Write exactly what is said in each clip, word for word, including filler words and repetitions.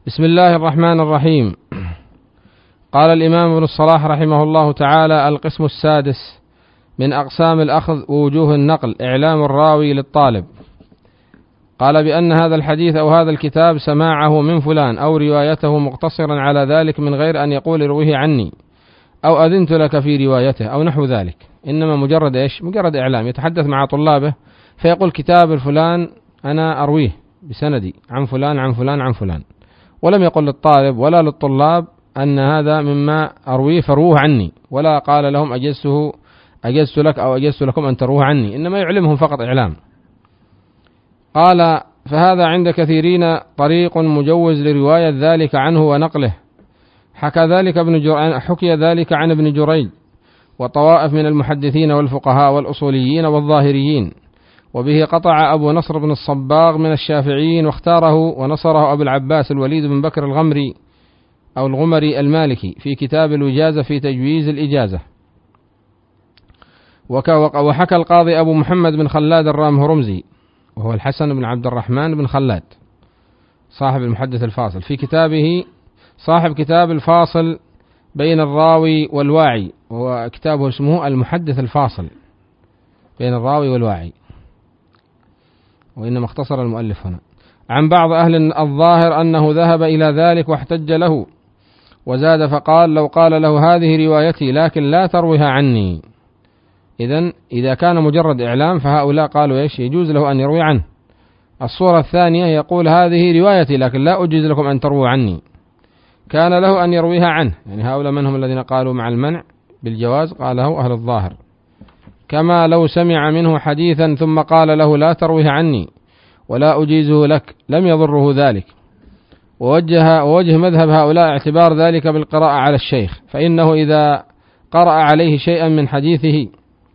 بسم الله الرحمن الرحيم. قال الإمام ابن الصلاح رحمه الله تعالى: القسم السادس من أقسام الأخذ ووجوه النقل إعلام الراوي للطالب. قال بأن هذا الحديث أو هذا الكتاب سماعه من فلان أو روايته مقتصرا على ذلك من غير أن يقول ارويه عني أو أذنت لك في روايته أو نحو ذلك، إنما مجرد إيش؟ مجرد إعلام، يتحدث مع طلابه فيقول كتاب الفلان أنا أرويه بسندي عن فلان عن فلان عن فلان، ولم يقل للطالب ولا للطلاب أن هذا مما أرويه فروه عني، ولا قال لهم أجزته أجزت لك أو أجزت لكم أن تروه عني، إنما يعلمهم فقط إعلام. قال: فهذا عند كثيرين طريق مجوز لرواية ذلك عنه ونقله، حكى ذلك ابن جر... حكي ذلك عن ابن جريج وطوائف من المحدثين والفقهاء والأصوليين والظاهريين، وبه قطع أبو نصر بن الصباغ من الشافعيين واختاره ونصره أبو العباس الوليد بن بكر الغمري أو الغمري المالكي في كتاب الوجازة في تجويز الإجازة. وحكى القاضي أبو محمد بن خلاد الرام هرمزي وهو الحسن بن عبد الرحمن بن خلاد صاحب المحدث الفاصل في كتابه صاحب كتاب الفاصل بين الراوي والواعي، وهو كتابه اسمه المحدث الفاصل بين الراوي والواعي، وإنما اختصر المؤلف هنا، عن بعض أهل الظاهر أنه ذهب إلى ذلك واحتج له وزاد فقال: لو قال له هذه روايتي لكن لا ترويها عني. إذن إذا كان مجرد إعلام فهؤلاء قالوا إيش؟ يجوز له أن يروي عنه. الصورة الثانية يقول هذه روايتي لكن لا أجيز لكم أن ترووا عني، كان له أن يرويها عنه، يعني هؤلاء من هم الذين قالوا مع المنع بالجواز؟ قاله أهل الظاهر. كما لو سمع منه حديثا ثم قال له لا ترويه عني ولا أجيزه لك لم يضره ذلك. ووجه, ووجه مذهب هؤلاء اعتبار ذلك بالقراءة على الشيخ، فإنه إذا قرأ عليه شيئا من حديثه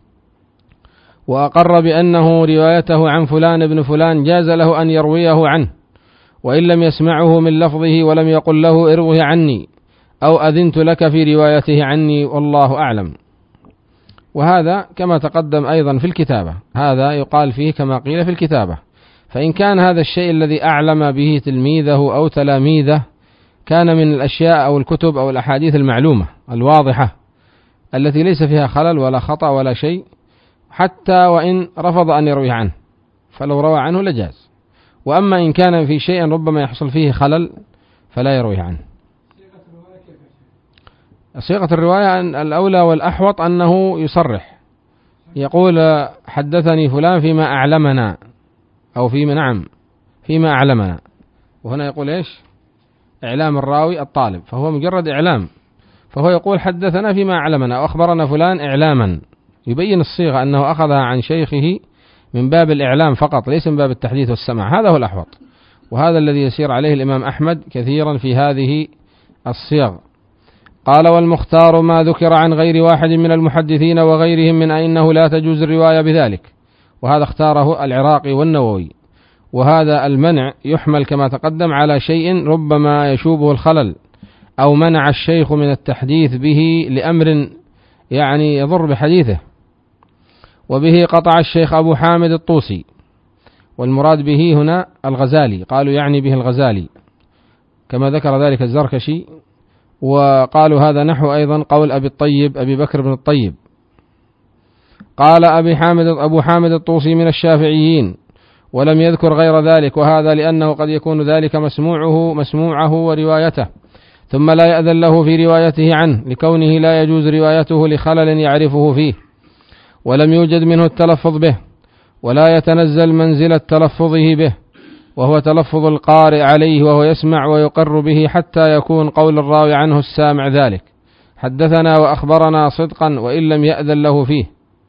وأقر بأنه روايته عن فلان ابن فلان جاز له أن يرويه عنه، وإن لم يسمعه من لفظه ولم يقل له اروه عني أو أذنت لك في روايته عني، والله أعلم. وهذا كما تقدم أيضا في الكتابة، هذا يقال فيه كما قيل في الكتابة. فإن كان هذا الشيء الذي أعلم به تلميذه أو تلاميذه كان من الأشياء أو الكتب أو الأحاديث المعلومة الواضحة التي ليس فيها خلل ولا خطأ ولا شيء، حتى وإن رفض أن يروي عنه فلو روى عنه لجاز. وأما إن كان في شيء ربما يحصل فيه خلل فلا يروي عنه. صيغة الرواية الأولى والأحوط أنه يصرح، يقول حدثني فلان فيما أعلمنا أو فيما نعم فيما أعلمنا، وهنا يقول إيش؟ إعلام الراوي الطالب، فهو مجرد إعلام، فهو يقول حدثنا فيما أعلمنا أو أخبرنا فلان إعلاما، يبين الصيغة أنه أخذها عن شيخه من باب الإعلام فقط ليس من باب التحديث والسمع. هذا هو الأحوط، وهذا الذي يسير عليه الإمام أحمد كثيرا في هذه الصيغ. قال: والمختار ما ذكر عن غير واحد من المحدثين وغيرهم من أنه لا تجوز الرواية بذلك، وهذا اختاره العراقي والنووي. وهذا المنع يحمل كما تقدم على شيء ربما يشوبه الخلل، أو منع الشيخ من التحديث به لأمر يعني يضر بحديثه. وبه قطع الشيخ أبو حامد الطوسي، والمراد به هنا الغزالي، قالوا يعني به الغزالي كما ذكر ذلك الزركشي، وقالوا هذا نحو أيضا قول أبي الطيب أبي بكر بن الطيب. قال أبي حامد أبو حامد الطوسي من الشافعيين، ولم يذكر غير ذلك، وهذا لأنه قد يكون ذلك مسموعه مسموعه وروايته ثم لا يأذن له في روايته عنه، لكونه لا يجوز روايته لخلل يعرفه فيه ولم يوجد منه التلفظ به، ولا يتنزل منزل تلفظه به، وهو تلفظ القارئ عليه وهو يسمع ويقر به حتى يكون قول الراوي عنه السامع ذلك حدثنا وأخبرنا صدقا وإن لم يأذن له فيه.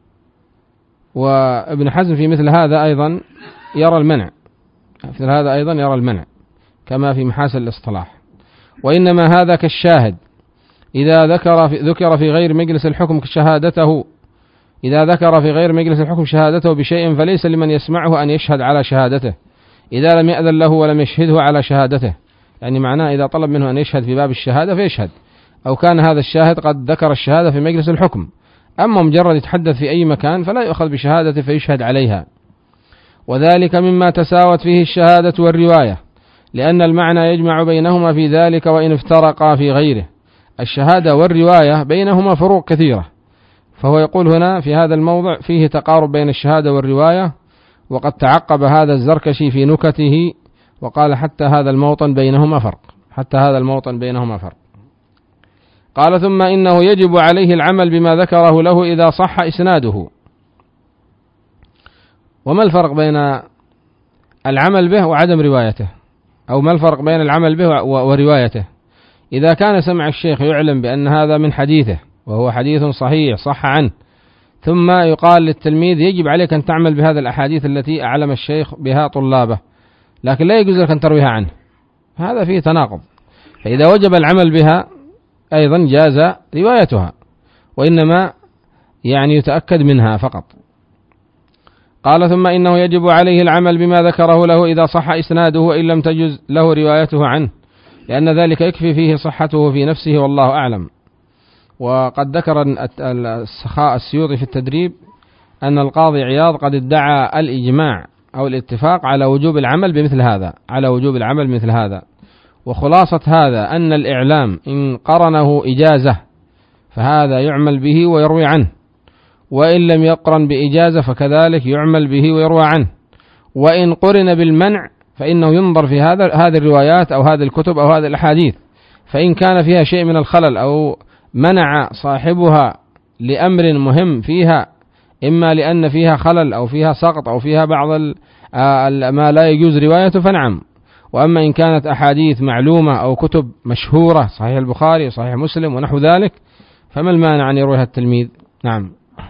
وابن حزم في مثل هذا أيضا يرى المنع، مثل هذا أيضا يرى المنع كما في محاسن الاصطلاح. وإنما هذا كالشاهد إذا ذكر في ذكر في غير مجلس الحكم شهادته إذا ذكر في غير مجلس الحكم شهادته بشيء فليس لمن يسمعه أن يشهد على شهادته إذا لم يأذن له ولم يشهده على شهادته، يعني معناه إذا طلب منه أن يشهد في باب الشهادة فيشهد، أو كان هذا الشاهد قد ذكر الشهادة في مجلس الحكم. أما مجرد يتحدث في أي مكان فلا يؤخذ بشهادته فيشهد عليها. وذلك مما تساوت فيه الشهادة والرواية، لأن المعنى يجمع بينهما في ذلك وإن افترقا في غيره. الشهادة والرواية بينهما فروق كثيرة، فهو يقول هنا في هذا الموضع فيه تقارب بين الشهادة والرواية، وقد تعقب هذا الزركشي في نكته وقال حتى هذا الموطن بينهما فرق، حتى هذا الموطن بينهما فرق. قال ثم إنه يجب عليه العمل بما ذكره له إذا صح إسناده. وما الفرق بين العمل به وعدم روايته؟ أو ما الفرق بين العمل به وروايته؟ إذا كان سمع الشيخ يعلم بأن هذا من حديثه وهو حديث صحيح صح عنه، ثم يقال للتلميذ يجب عليك أن تعمل بهذه الأحاديث التي أعلم الشيخ بها طلابه، لكن لا يجوز لك أن ترويها عنه، هذا فيه تناقض. فإذا وجب العمل بها أيضا جاز روايتها، وإنما يعني يتأكد منها فقط. قال ثم إنه يجب عليه العمل بما ذكره له إذا صح إسناده وإن لم تجز له روايته عنه، لأن ذلك يكفي فيه صحته في نفسه والله أعلم. وقد ذكر السخاء السيوطي في التدريب أن القاضي عياض قد ادعى الإجماع أو الاتفاق على وجوب العمل بمثل هذا، على وجوب العمل بمثل هذا. وخلاصة هذا أن الإعلام إن قرنه إجازة فهذا يعمل به ويروي عنه، وإن لم يقرن بإجازة فكذلك يعمل به ويروى عنه، وإن قرن بالمنع فإنه ينظر في هذا هذه الروايات أو هذه الكتب أو هذه الأحاديث، فإن كان فيها شيء من الخلل أو منع صاحبها لأمر مهم فيها، إما لأن فيها خلل أو فيها سقط أو فيها بعض ما لا يجوز روايته فنعم. وأما إن كانت أحاديث معلومة أو كتب مشهورة صحيح البخاري صحيح مسلم ونحو ذلك فما المانع أن يرويها التلميذ؟ نعم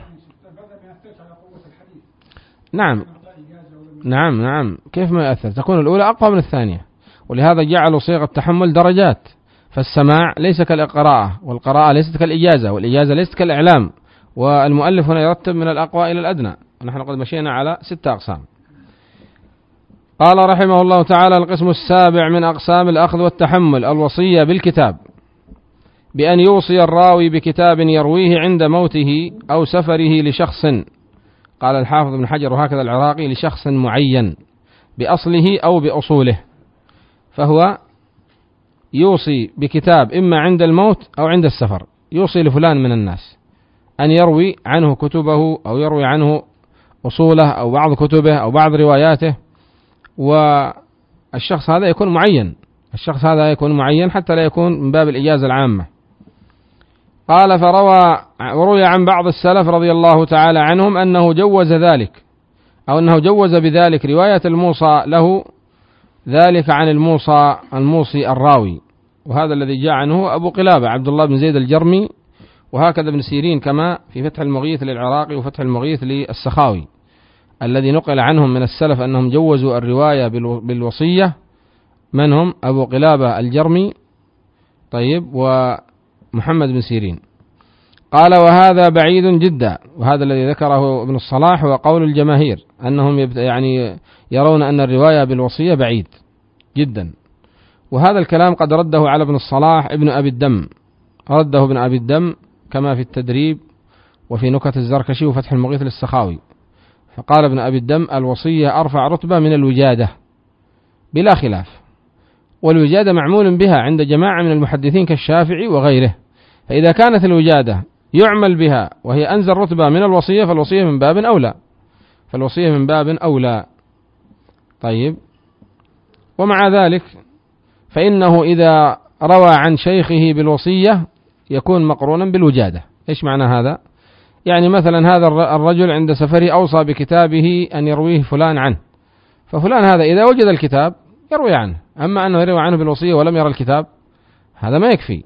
نعم نعم نعم كيف ما يأثر؟ تكون الأولى أقوى من الثانية، ولهذا جعلوا صيغة التحمل درجات، فالسماع ليس كالقراءة، والقراءة ليست كالإجازة، والإجازة ليست كالإعلام، والمؤلف هنا يرتب من الأقوى إلى الأدنى، ونحن قد مشينا على ستة أقسام. قال رحمه الله تعالى: القسم السابع من أقسام الأخذ والتحمل الوصية بالكتاب، بأن يوصي الراوي بكتاب يرويه عند موته أو سفره لشخص، قال الحافظ ابن حجر وهكذا العراقي لشخص معين بأصله أو بأصوله، فهو يوصي بكتاب إما عند الموت أو عند السفر، يوصي لفلان من الناس أن يروي عنه كتبه أو يروي عنه أصوله أو بعض كتبه أو بعض رواياته، والشخص هذا يكون معين، الشخص هذا يكون معين حتى لا يكون من باب الإجازة العامة. قال: فروى وروي عن بعض السلف رضي الله تعالى عنهم أنه جوز ذلك، أو أنه جوز بذلك رواية الموصى له ذلك عن الموصى الموصي الراوي، وهذا الذي جاء عنه أبو قلابة عبد الله بن زيد الجرمي، وهكذا ابن سيرين كما في فتح المغيث للعراقي وفتح المغيث للسخاوي، الذي نقل عنهم من السلف أنهم جوزوا الرواية بالوصية، من هم؟ أبو قلابة الجرمي طيب ومحمد بن سيرين. قال: وهذا بعيد جدا، وهذا الذي ذكره ابن الصلاح وقول الجماهير أنهم يعني يرون أن الرواية بالوصية بعيد جدا، وهذا الكلام قد رده على ابن الصلاح ابن أبي الدم، رده ابن أبي الدم كما في التدريب وفي نكت الزركشي وفتح المغيث للسخاوي، فقال ابن أبي الدم: الوصية أرفع رتبة من الوجادة بلا خلاف، والوجادة معمول بها عند جماعة من المحدثين كالشافعي وغيره، فإذا كانت الوجادة يعمل بها وهي أنزل رتبة من الوصية فالوصية من باب أولى، فالوصية من باب أولى. طيب، ومع ذلك فإنه إذا روى عن شيخه بالوصية يكون مقرونا بالوجادة. إيش معنى هذا؟ يعني مثلا هذا الرجل عند سفره أوصى بكتابه أن يرويه فلان عنه، ففلان هذا إذا وجد الكتاب يروي عنه، أما أنه يروي عنه بالوصية ولم يرى الكتاب هذا ما يكفي،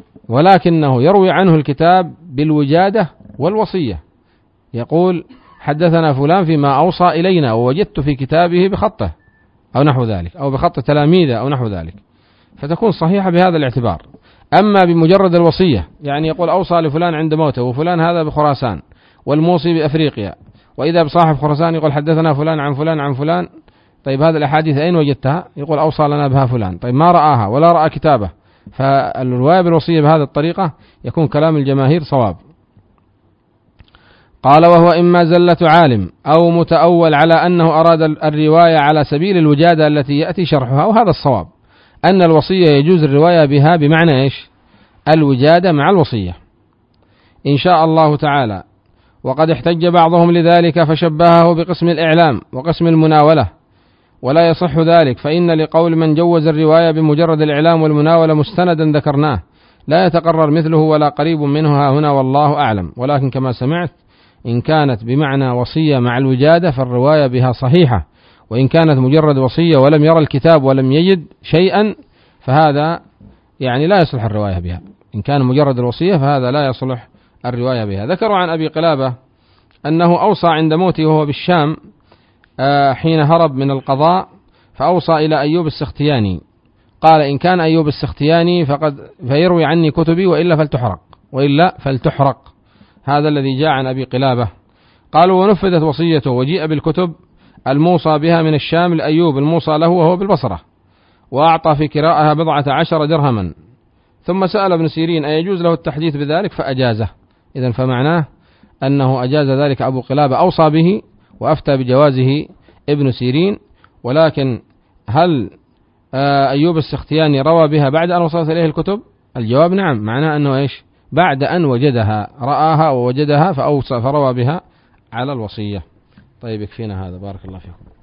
ولكنه يروي عنه الكتاب بالوجادة والوصية، يقول: حدثنا فلان فيما أوصى إلينا ووجدت في كتابه بخطه أو نحو ذلك، أو بخط تلاميذه أو نحو ذلك، فتكون صحيحة بهذا الاعتبار. أما بمجرد الوصية، يعني يقول أوصى لفلان عند موته، وفلان هذا بخراسان والموصي بأفريقيا، وإذا بصاحب خراسان يقول حدثنا فلان عن فلان عن فلان، طيب هذه الأحاديث أين وجدتها؟ يقول أوصى لنا بها فلان، طيب ما رآها ولا رأى كتابه، فالرواية بالوصية بهذه الطريقة يكون كلام الجماهير صواب. قال وهو إما زلة عالم أو متأول على أنه أراد الرواية على سبيل الوجادة التي يأتي شرحها، وهذا الصواب أن الوصية يجوز الرواية بها بمعنى إيش؟ الوجادة مع الوصية إن شاء الله تعالى. وقد احتج بعضهم لذلك فشبهه بقسم الإعلام وقسم المناولة، ولا يصح ذلك، فإن لقول من جوز الرواية بمجرد الإعلام والمناولة مستندا ذكرناه لا يتقرر مثله ولا قريب منه ها هنا والله أعلم. ولكن كما سمعت إن كانت بمعنى وصية مع الوجادة فالرواية بها صحيحة، وإن كانت مجرد وصية ولم يرى الكتاب ولم يجد شيئا فهذا يعني لا يصلح الرواية بها. إن كان مجرد الوصية فهذا لا يصلح الرواية بها. ذكروا عن أبي قلابة أنه أوصى عند موته وهو بالشام حين هرب من القضاء، فأوصى إلى أيوب السختياني قال إن كان أيوب السختياني فقد فيروي عني كتبي وإلا فلتحرق وإلا فلتحرق. هذا الذي جاء عن أبي قلابة. قالوا ونفذت وصيته وجيء بالكتب الموصى بها من الشام لأيوب الموصى له وهو بالبصرة، وأعطى في كراءها بضعة عشر درهما، ثم سأل ابن سيرين أيجوز له التحديث بذلك فأجازه. إذن فمعناه أنه أجاز ذلك أبو قلابة، أوصى به وأفتى بجوازه ابن سيرين. ولكن هل أيوب السختياني روى بها بعد أن وصلت إليه الكتب؟ الجواب نعم، معناه أنه إيش؟ بعد أن وجدها، رآها ووجدها فأوصى فروى بها على الوصية. طيب يكفينا هذا، بارك الله فيكم.